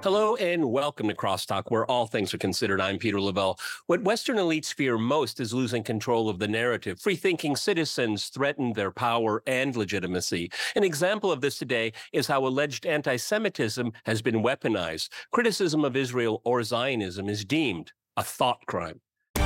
Hello and welcome to Crosstalk, where all things are considered. I'm Peter Lavelle. What Western elites fear most is losing control of the narrative. Free-thinking citizens threaten their power and legitimacy. An example of this today is how alleged anti-Semitism has been weaponized. Criticism of Israel or Zionism is deemed a thought crime.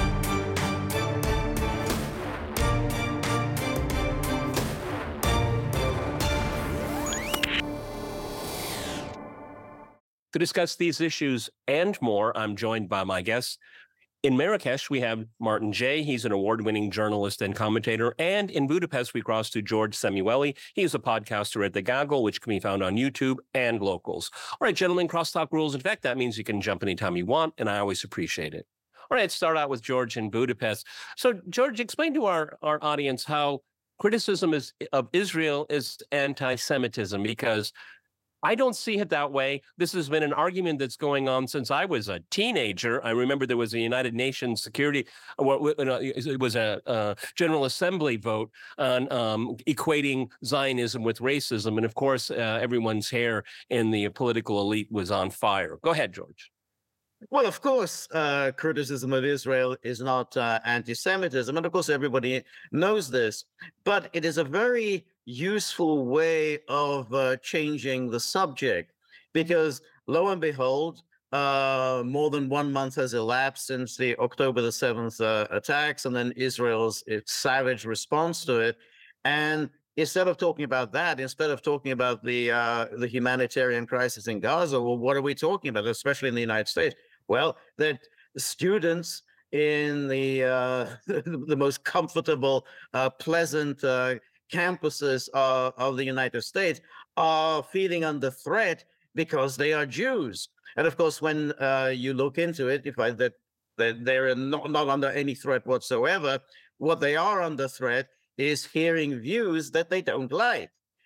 To discuss these issues and more, I'm joined by my guests. In Marrakesh, we have Martin Jay. He's an award-winning journalist and commentator. And in Budapest, we cross to George Samueli. He's a podcaster at The Gaggle, which can be found on YouTube and Locals. All right, gentlemen, Crosstalk rules. In fact, that means you can jump anytime you want, and I always appreciate it. All right, let's start out with George in Budapest. So, George, explain to our audience how criticism of Israel is anti-Semitism, because I don't see it that way. This has been an argument that's going on since I was a teenager. I remember there was a United Nations Security, it was a General Assembly vote on equating Zionism with racism. And of course, everyone's hair in the political elite was on fire. Go ahead, George. Well, of course, criticism of Israel is not anti-Semitism. And of course, everybody knows this. But it is a very useful way of changing the subject, because lo and behold, more than 1 month has elapsed since the October the 7th attacks, and then Israel's savage response to it. And instead of talking about that, instead of talking about the humanitarian crisis in Gaza, well, what are we talking about, especially in the United States? Well, that students in the most comfortable, pleasant campuses of the United States are feeling under threat because they are Jews. And of course, when you look into it, you find that they're not under any threat whatsoever. What they are under threat is hearing views that they don't like.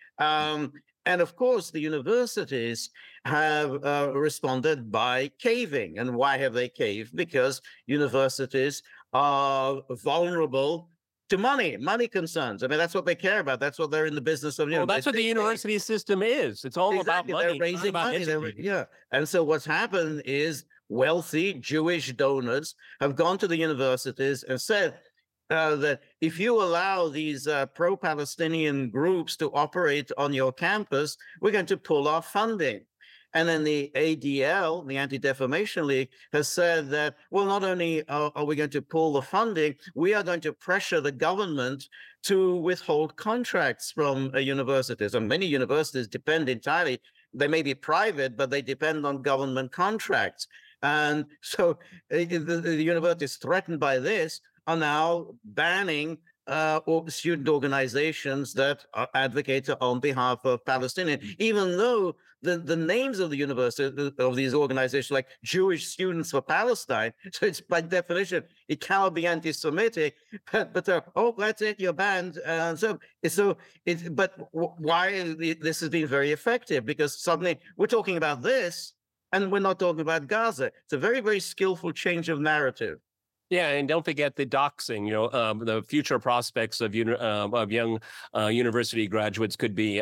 And of course, the universities have responded by caving. And why have they caved? Because universities are vulnerable to money concerns. I mean, that's what they care about. That's what they're in the business of. Well, that's what the university system is. It's all exactly about money. They're raising money. Yeah. And so what's happened is wealthy Jewish donors have gone to the universities and said that if you allow these pro-Palestinian groups to operate on your campus, we're going to pull off funding. And then the ADL, the Anti-Defamation League, has said that, well, not only are we going to pull the funding, we are going to pressure the government to withhold contracts from universities. And many universities depend entirely, they may be private, but they depend on government contracts. And so the universities threatened by this are now banning student organizations that advocate on behalf of Palestinians, even though the names of the university, of these organizations, like Jewish Students for Palestine, so it's by definition, it cannot be anti-Semitic, but that's it, you're banned. But why this has been very effective? Because suddenly we're talking about this and we're not talking about Gaza. It's a very, very skillful change of narrative. Yeah, and don't forget the doxing. The future prospects of young university graduates could be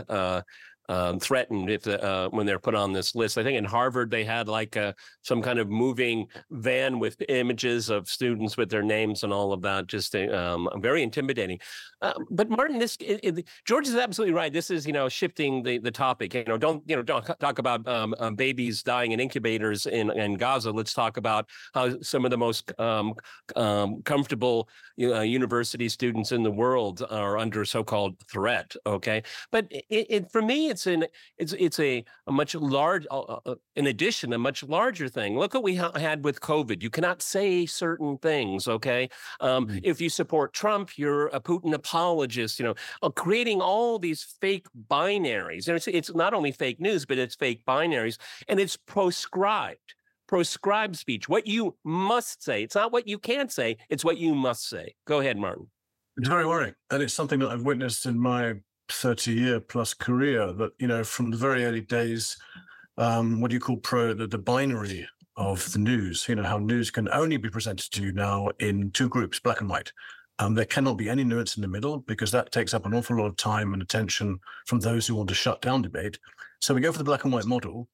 threatened if when they're put on this list. I think in Harvard they had like some kind of moving van with images of students with their names and all of that. Just very intimidating. But Martin, George is absolutely right. This is shifting the topic. Don't talk about babies dying in incubators in Gaza. Let's talk about how some of the most comfortable university students in the world are under so-called threat. Okay, but for me, it's a much large, in addition, a much larger thing. Look what we had with COVID. You cannot say certain things, okay? If you support Trump, you're a Putin apologist, creating all these fake binaries. And it's not only fake news, but it's fake binaries, and it's proscribed speech. What you must say. It's not what you can't say, it's what you must say. Go ahead, Martin. It's very worrying. And it's something that I've witnessed in my 30-year plus career, that, from the very early days, what do you call the binary of the news, how news can only be presented to you now in two groups, black and white. There cannot be any nuance in the middle, because that takes up an awful lot of time and attention from those who want to shut down debate. So we go for the black and white model.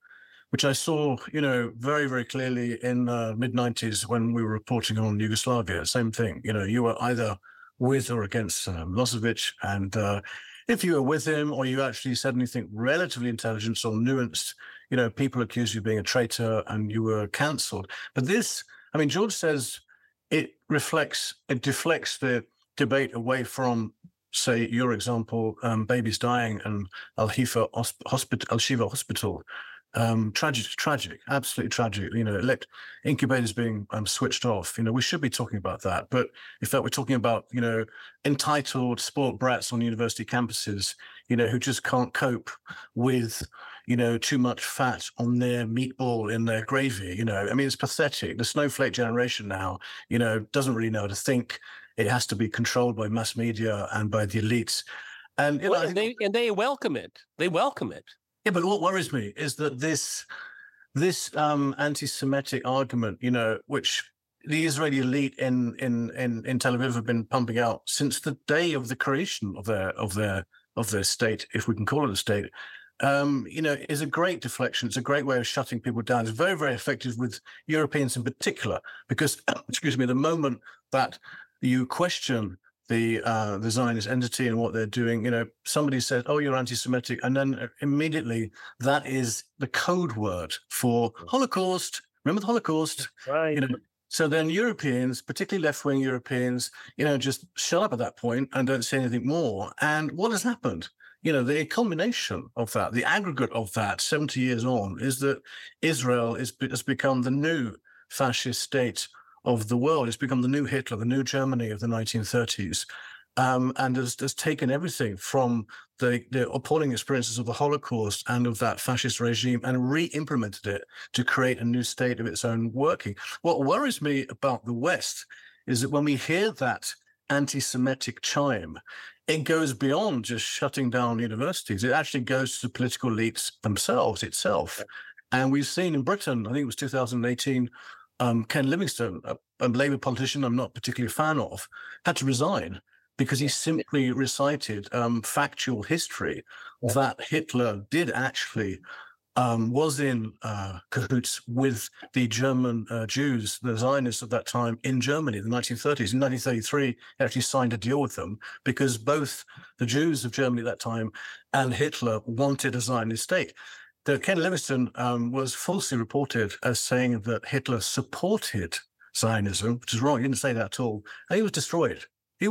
which I saw, very, very clearly in mid-90s when we were reporting on Yugoslavia. Same thing. You were either with or against Milosevic. And if you were with him or you actually said anything relatively intelligent or nuanced, people accused you of being a traitor and you were cancelled. But this, George says it deflects the debate away from, say, your example, babies dying and Al-Shifa Hospital. Tragic, absolutely tragic. Incubators being switched off. We should be talking about that. But in fact, we're talking about, entitled sport brats on university campuses, who just can't cope with, too much fat on their meatball in their gravy. It's pathetic. The snowflake generation now, doesn't really know how to think. It has to be controlled by mass media and by the elites. And, they welcome it. They welcome it. Yeah, but what worries me is that this anti-Semitic argument, which the Israeli elite in Tel Aviv have been pumping out since the day of the creation of their state, if we can call it a state, is a great deflection. It's a great way of shutting people down. It's very, very effective with Europeans in particular, because, the moment that you question the Zionist entity and what they're doing, somebody says, "Oh, you're anti-Semitic," and then immediately that is the code word for Holocaust. Remember the Holocaust? Right. So then Europeans, particularly left-wing Europeans, just shut up at that point and don't say anything more. And what has happened? The culmination of that, the aggregate of that, 70 years on, is that Israel has become the new fascist state of the world. It's become the new Hitler, the new Germany of the 1930s, and has taken everything from the appalling experiences of the Holocaust and of that fascist regime and re-implemented it to create a new state of its own working. What worries me about the West is that when we hear that anti-Semitic chime, it goes beyond just shutting down universities. It actually goes to the political elites themselves, itself. And we've seen in Britain, I think it was 2018, Ken Livingstone, a Labour politician I'm not particularly a fan of, had to resign because he simply recited factual history that Hitler did actually was in cahoots with the German Jews, the Zionists of that time in Germany in the 1930s. In 1933, he actually signed a deal with them because both the Jews of Germany at that time and Hitler wanted a Zionist state. Ken Livingstone was falsely reported as saying that Hitler supported Zionism, which is wrong. He didn't say that at all. And he was destroyed.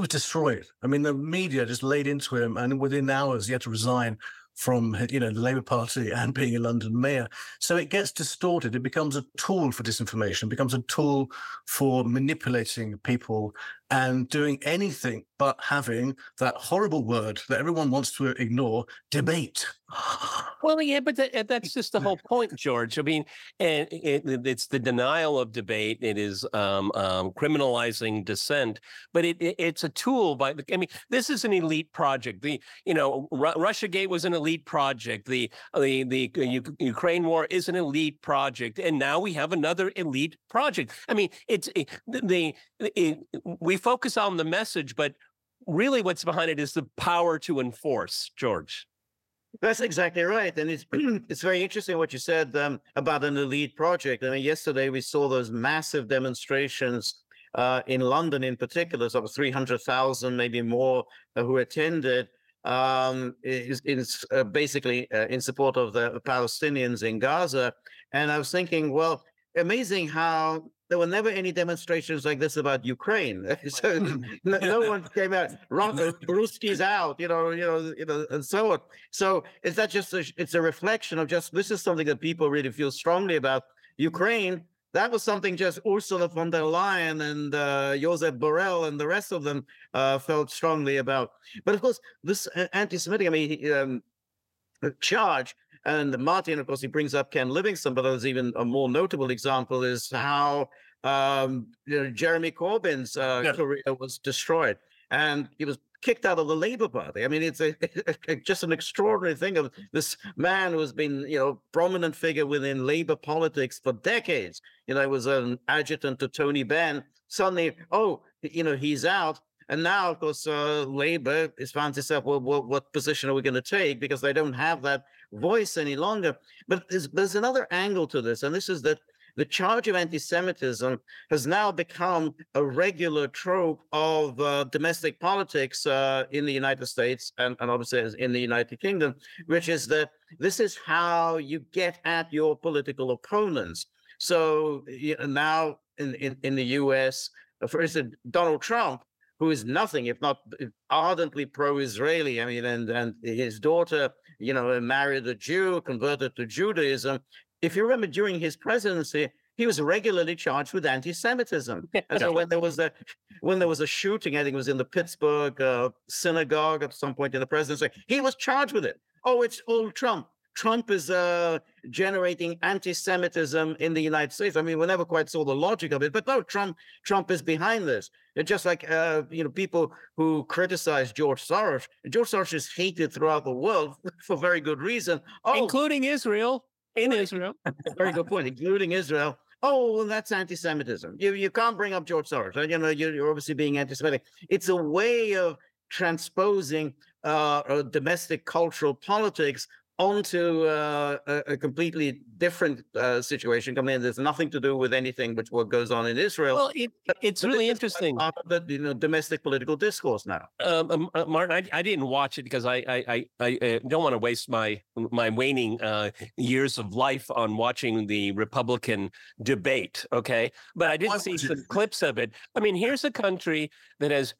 The media just laid into him, and within hours he had to resign from the Labour Party and being a London mayor. So it gets distorted. It becomes a tool for disinformation, it becomes a tool for manipulating people and doing anything but having that horrible word that everyone wants to ignore, debate. Well, yeah, but that's just the whole point, George. And it's the denial of debate. It is criminalizing dissent, but it's a tool. This is an elite project. Russiagate was an elite project. The Ukraine war is an elite project, and now we have another elite project. We focus on the message, but really what's behind it is the power to enforce, George. That's exactly right. And it's very interesting what you said about an elite project. Yesterday we saw those massive demonstrations in London in particular, sort of 300,000, maybe more, who attended, basically in support of the Palestinians in Gaza. And I was thinking, well, amazing how there were never any demonstrations like this about Ukraine. So no one came out, Ruski's out, and so on. So is that just it's a reflection of just, this is something that people really feel strongly about. Ukraine, that was something just Ursula von der Leyen and Josep Borrell and the rest of them felt strongly about. But of course, this anti-Semitic, charge, and Martin, of course, he brings up Ken Livingstone, but there's even a more notable example is how Jeremy Corbyn's career was destroyed, and he was kicked out of the Labour Party. It's just an extraordinary thing of this man who has been, prominent figure within Labour politics for decades. He was an adjutant to Tony Benn. Suddenly, he's out. And now, of course, Labour is found itself, well, what position are we going to take? Because they don't have that voice any longer. But there's another angle to this, and this is that the charge of anti-Semitism has now become a regular trope of domestic politics in the United States and obviously in the United Kingdom, which is that this is how you get at your political opponents. So now in the US, for instance, Donald Trump, who is nothing if not ardently pro-Israeli. I mean, and his daughter, married a Jew, converted to Judaism. If you remember, during his presidency, he was regularly charged with anti-Semitism. And so when there was a shooting, I think it was in the Pittsburgh synagogue at some point in the presidency, he was charged with it. Oh, it's all Trump. Trump is generating anti-Semitism in the United States. I mean, we never quite saw the logic of it, but no, Trump is behind this. It's just like people who criticize George Soros. George Soros is hated throughout the world for very good reason, including Israel. In Israel, very good point, including Israel. Oh, well, that's anti-Semitism. You can't bring up George Soros. You're obviously being anti-Semitic. It's a way of transposing domestic cultural politics onto a completely different situation. I mean, there's nothing to do with anything but what goes on in Israel. Well, it's really interesting. The domestic political discourse now. Martin, I didn't watch it because I don't want to waste my waning years of life on watching the Republican debate. Okay, but I did see some clips of it. I mean, here's a country that has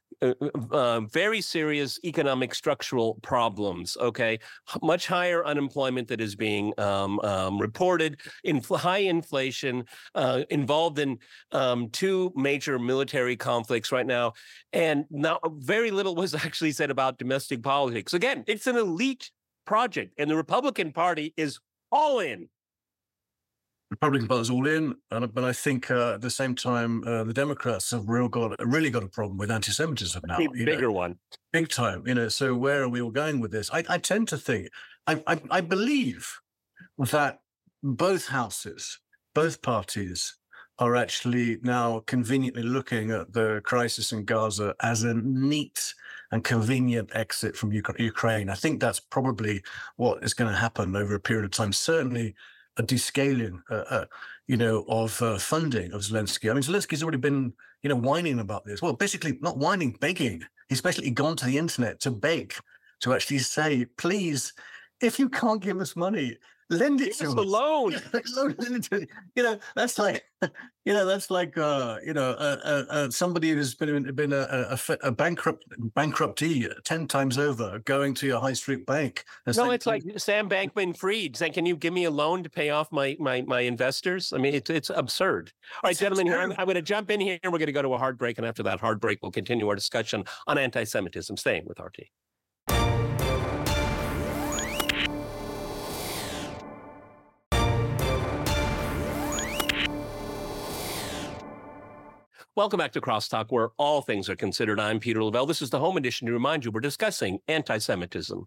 very serious economic structural problems. Okay, much higher unemployment that is being reported, high inflation, involved in two major military conflicts right now, and now very little was actually said about domestic politics. Again, it's an elite project, and the Republican Party is all in. Republican Party is all in, but I think at the same time, the Democrats have really got a problem with anti-Semitism now. Bigger one, big time. So where are we all going with this? I tend to think, I believe that both houses, both parties, are actually now conveniently looking at the crisis in Gaza as a neat and convenient exit from Ukraine. I think that's probably what is going to happen over a period of time. Certainly a descaling, of funding of Zelensky. I mean, Zelensky's already been, whining about this. Well, basically not whining, begging. He's basically gone to the internet to beg, to actually say, please, if you can't give us money, lend it to us. A loan. That's like, somebody who's been a bankruptee 10 times over going to your high street bank. No, it's like Sam Bankman-Fried saying, "Can you give me a loan to pay off my investors?" I mean, it's absurd. All right, gentlemen, I'm going to jump in here and we're going to go to a hard break, and after that hard break, we'll continue our discussion on anti-Semitism. Staying with RT. Welcome back to Crosstalk, where all things are considered. I'm Peter Lavelle. This is the home edition to remind you we're discussing anti-Semitism.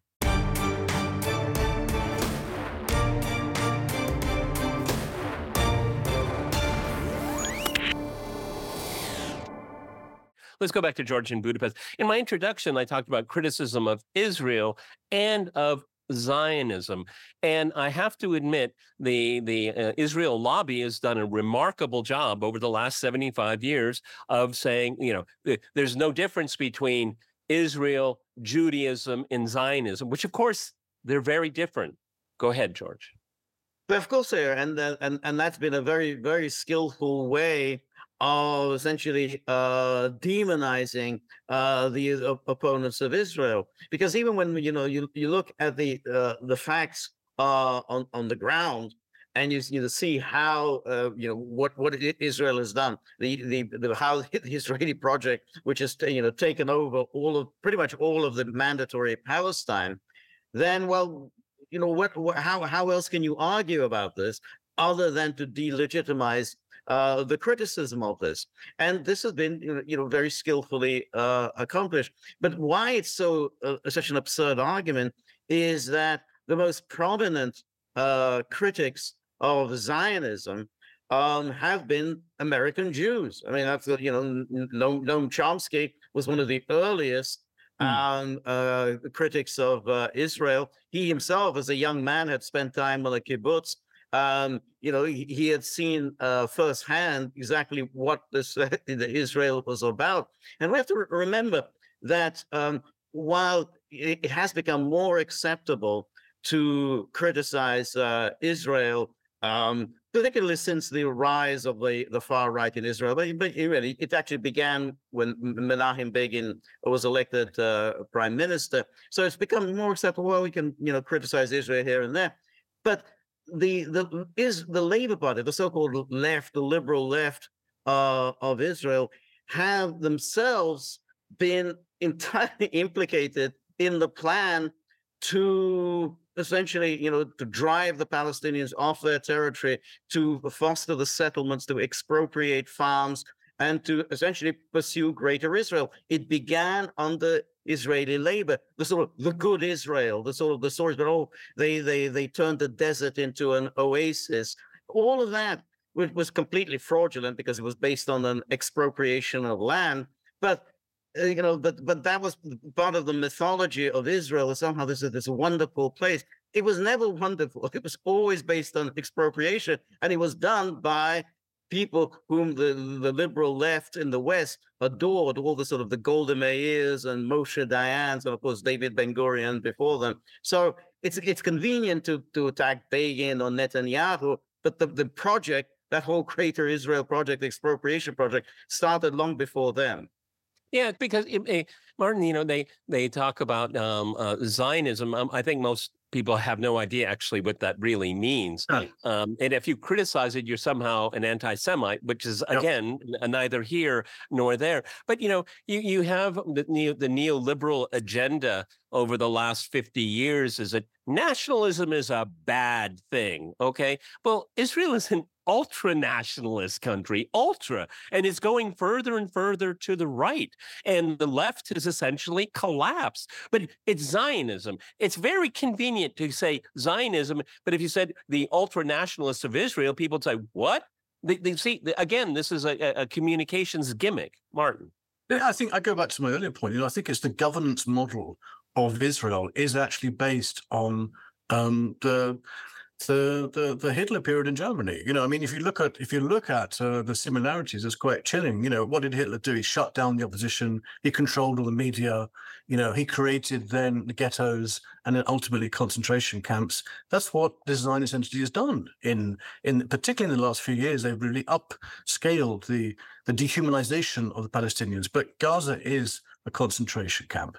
Let's go back to George in Budapest. In my introduction, I talked about criticism of Israel and of Zionism. And I have to admit, the Israel lobby has done a remarkable job over the last 75 years of saying, there's no difference between Israel, Judaism, and Zionism, which, of course, they're very different. Go ahead, George. But of course they are. And that's been a very, very skillful way of essentially demonizing the opponents of Israel, because even when you look at the facts on the ground, and you see how what Israel has done, how the Israeli project, which has taken over pretty much all of the mandatory Palestine, then how else can you argue about this other than to delegitimize the criticism of this? And this has been, very skillfully accomplished. But why it's such an absurd argument is that the most prominent critics of Zionism have been American Jews. I mean, that's Noam Chomsky, was one of the earliest critics of Israel. He himself, as a young man, had spent time on a kibbutz. He had seen firsthand exactly what this Israel was about. And we have to remember that while it has become more acceptable to criticize Israel, particularly since the rise of the far right in Israel, but really, it actually began when Menachem Begin was elected prime minister. So it's become more acceptable. Well, we can criticize Israel here and there, but the Labour Party, the so-called left, the liberal left of Israel, have themselves been entirely implicated in the plan to essentially, to drive the Palestinians off their territory, to foster the settlements, to expropriate farms, and to essentially pursue Greater Israel. It began under Israeli labor, the good Israel, the stories that they turned the desert into an oasis. All of that was completely fraudulent because it was based on an expropriation of land. But but that was part of the mythology of Israel. Somehow this is this wonderful place. It was never wonderful. It was always based on expropriation, and it was done by people whom the liberal left in the West adored, all the Golda Meirs and Moshe Dayans, and of course David Ben-Gurion before them. So it's convenient to attack Begin or Netanyahu, but the project, that whole Greater Israel project, the expropriation project, started long before them. Yeah, because Martin, they talk about Zionism. I think most people have no idea actually what that really means. Right. And if you criticize it, you're somehow an anti-Semite, which is again neither here nor there. But you have the neoliberal agenda over the last 50 years is that nationalism is a bad thing. Okay, well, Israel is an ultra-nationalist country, and it's going further and further to the right. And the left has essentially collapsed. But it's Zionism. It's very convenient to say Zionism, but if you said the ultra-nationalists of Israel, people would say, what? They see, again, this is a communications gimmick. Martin. Yeah, I think I go back to my earlier point. I think it's the governance model of Israel is actually based on the Hitler period in Germany. If you look at the similarities, it's quite chilling. What did Hitler do? He shut down the opposition. He controlled all the media. He created then the ghettos and then ultimately concentration camps. That's what the Zionist entity has done. In particularly in the last few years, they've really upscaled the dehumanization of the Palestinians. But Gaza is a concentration camp.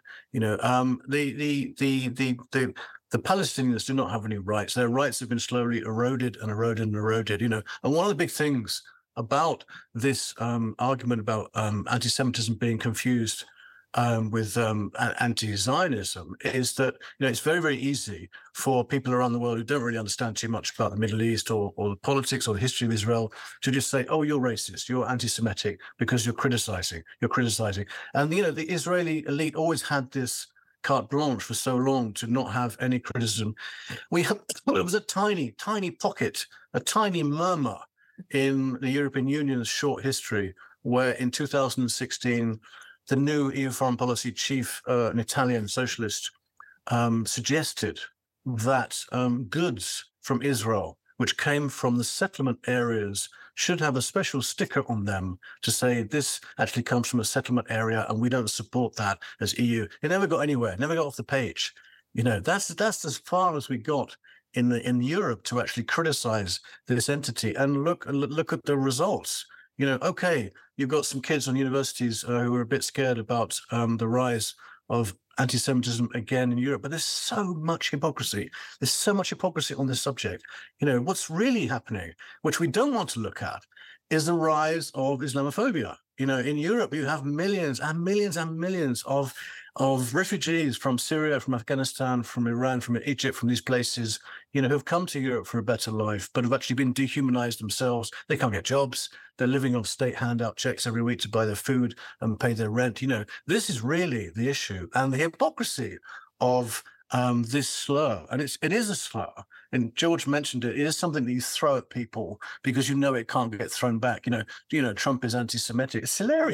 The Palestinians do not have any rights. Their rights have been slowly eroded and eroded and eroded. And one of the big things about this argument about anti-Semitism being confused with anti-Zionism is that it's very, very easy for people around the world who don't really understand too much about the Middle East or the politics or the history of Israel to just say, oh, you're racist, you're anti-Semitic because you're criticizing. And the Israeli elite always had this carte blanche for so long to not have any criticism. It was a tiny, tiny pocket, a tiny murmur in the European Union's short history, where in 2016, the new EU foreign policy chief, an Italian socialist, suggested that goods from Israel, which came from the settlement areas, should have a special sticker on them to say this actually comes from a settlement area and we don't support that as EU. It never got anywhere, never got off the page. That's as far as we got in Europe to actually criticize this entity and look at the results. Okay, you've got some kids on universities who are a bit scared about the rise of anti-Semitism again in Europe, but there's so much hypocrisy. There's so much hypocrisy on this subject. What's really happening, which we don't want to look at, is the rise of Islamophobia. In Europe, you have millions and millions and millions of refugees from Syria, from Afghanistan, from Iran, from Egypt, from these places, who have come to Europe for a better life, but have actually been dehumanized themselves. They can't get jobs. They're living off state handout checks every week to buy their food and pay their rent. This is really the issue and the hypocrisy of this slur. And it is a slur. And George mentioned it. It is something that you throw at people because it can't get thrown back. Trump is anti-Semitic. It's hilarious.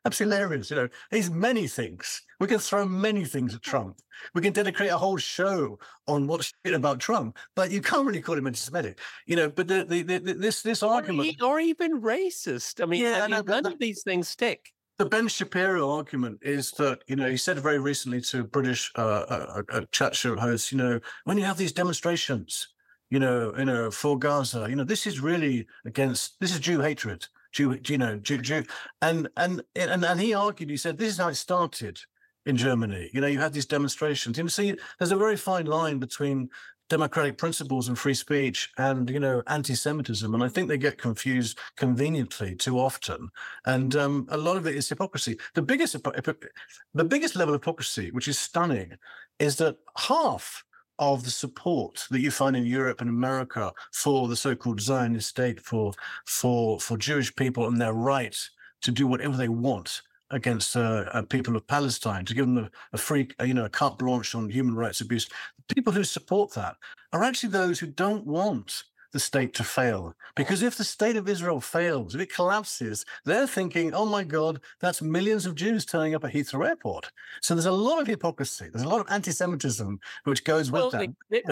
That's hilarious. He's many things. We can throw many things at Trump. We can dedicate a whole show on what's shit about Trump, but you can't really call him anti-Semitic. But this argument, or even racist. I mean, none of these things stick. The Ben Shapiro argument is that, he said very recently to British a chat show host, when you have these demonstrations, for Gaza, this is really this is Jew hatred, Jew, and he argued, he said, this is how it started in Germany. You had these demonstrations. See, there's a very fine line between democratic principles and free speech and, anti-Semitism. And I think they get confused conveniently too often. And a lot of it is hypocrisy. The biggest level of hypocrisy, which is stunning, is that half of the support that you find in Europe and America for the so-called Zionist state, for Jewish people and their right to do whatever they want against people of Palestine, to give them a free, a carte blanche on human rights abuse. The people who support that are actually those who don't want the state to fail. Because if the state of Israel fails, if it collapses, they're thinking, oh my God, that's millions of Jews turning up at Heathrow Airport. So there's a lot of hypocrisy. There's a lot of anti-Semitism which goes with that.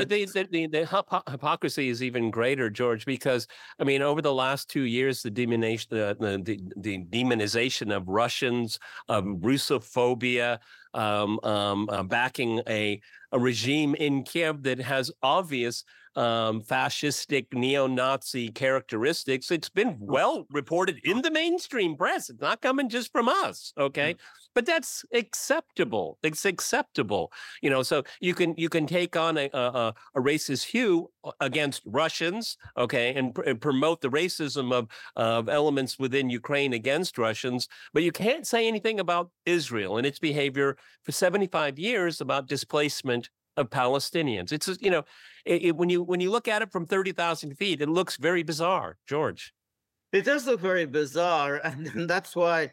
The hypocrisy is even greater, George, because, I mean, over the last 2 years, the demonization of Russians, Russophobia, backing a regime in Kiev that has obvious fascistic neo-Nazi characteristics. It's been well reported in the mainstream press. It's not coming just from us, okay? But that's acceptable. It's acceptable, So you can take on a racist hue against Russians, okay, and promote the racism of elements within Ukraine against Russians, but you can't say anything about Israel and its behavior for 75 years about displacement of Palestinians. It's when you look at it from 30,000 feet, it looks very bizarre, George. It does look very bizarre, and that's why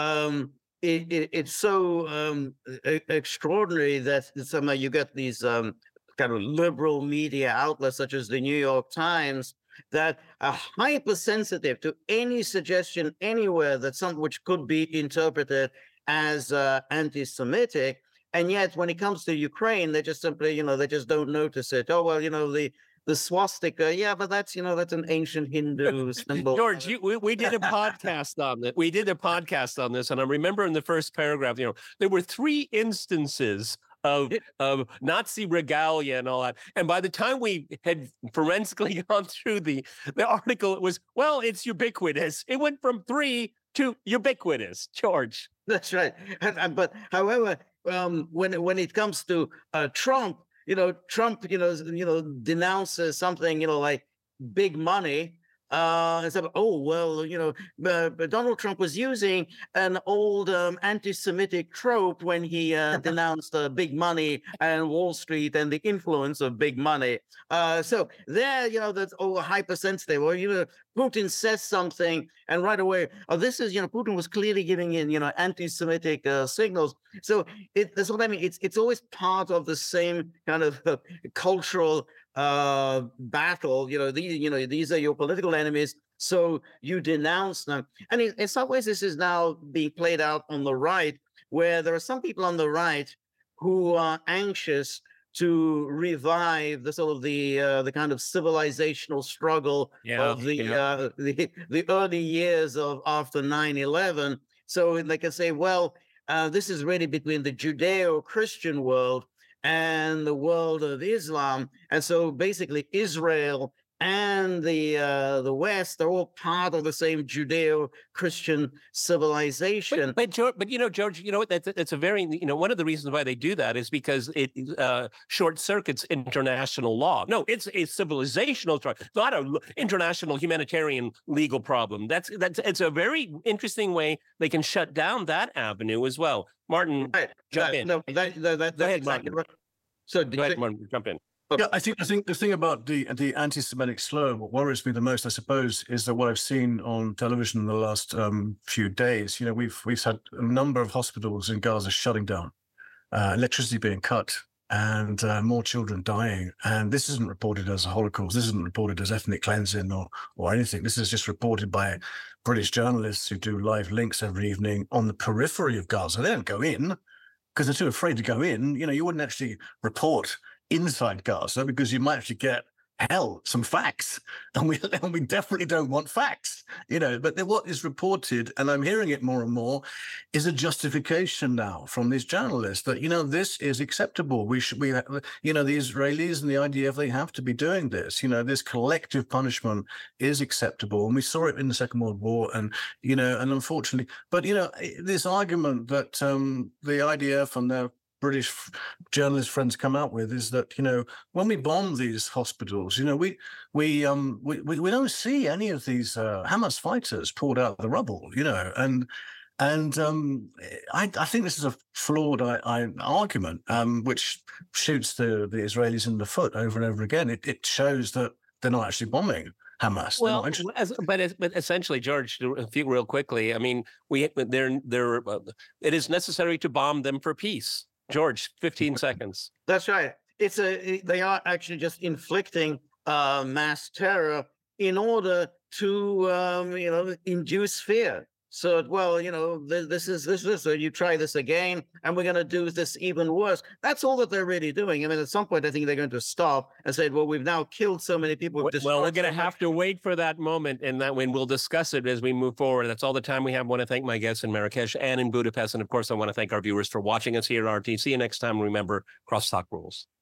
it's so extraordinry that somehow you get these kind of liberal media outlets such as the New York Times that are hypersensitive to any suggestion anywhere that something which could be interpreted as anti-Semitic. And yet, when it comes to Ukraine, they just simply, they just don't notice it. Oh, well, the swastika, yeah, but that's an ancient Hindu symbol. George, we did a podcast on that. We did a podcast on this, and I remember in the first paragraph, there were 3 instances of Nazi regalia and all that. And by the time we had forensically gone through the article, it was, well, it's ubiquitous. It went from 3 to ubiquitous, George. That's right. But however, when it comes to Trump, Trump, denounces something, like big money. And said, oh, well, but Donald Trump was using an old anti-Semitic trope when he denounced big money and Wall Street and the influence of big money. So there, that's all hypersensitive. Or, Putin says something and right away, this is, Putin was clearly giving in, anti-Semitic signals. So that's what I mean. It's always part of the same kind of cultural battle. These are your political enemies, so you denounce them. And in some ways, this is now being played out on the right, where there are some people on the right who are anxious to revive the sort of the kind of civilizational struggle of the early years of after 9/11. So they can say, well, this is really between the Judeo-Christian world and the world of Islam. And so basically Israel and the West are all part of the same Judeo-Christian civilization. But George, that's a very, one of the reasons why they do that is because it short circuits international law. No, it's a civilizational struggle. It's not an international humanitarian legal problem. It's a very interesting way they can shut down that avenue as well. Martin, jump in. No, Go ahead, Martin. So go ahead, Martin, jump in. Yeah, I think the thing about the anti-Semitic slur, what worries me the most, I suppose, is that what I've seen on television in the last few days. We've had a number of hospitals in Gaza shutting down, electricity being cut, and more children dying. And this isn't reported as a Holocaust. This isn't reported as ethnic cleansing or anything. This is just reported by British journalists who do live links every evening on the periphery of Gaza. They don't go in because they're too afraid to go in. You know, you wouldn't actually report inside Gaza because you might actually get some facts, and we definitely don't want facts, you know. But what is reported, and I'm hearing it more and more, is a justification now from these journalists that, you know, this is acceptable. You know, the Israelis and the IDF, they have to be doing this. You know, this collective punishment is acceptable, and we saw it in the Second World War, and you know, and unfortunately, but you know, this argument that the IDF and their British journalist friends come out with is that, you know, when we bomb these hospitals, you know, we don't see any of these Hamas fighters pulled out of the rubble, you know, and I think this is a flawed argument, which shoots the Israelis in the foot over and over again. It shows that they're not actually bombing Hamas. Well, but essentially, George, real quickly, I mean, it is necessary to bomb them for peace. George, 15 seconds. That's right. They are actually just inflicting mass terror in order to you know, induce fear. So, well, you know, this is so you try this again, and we're going to do this even worse. That's all that they're really doing. I mean, at some point, I think they're going to stop and say, well, we've now killed so many people. Well, we're going to have to wait for that moment, and that when we'll discuss it as we move forward. That's all the time we have. I want to thank my guests in Marrakesh and in Budapest. And of course, I want to thank our viewers for watching us here at RT. See you next time. Remember, crosstalk rules.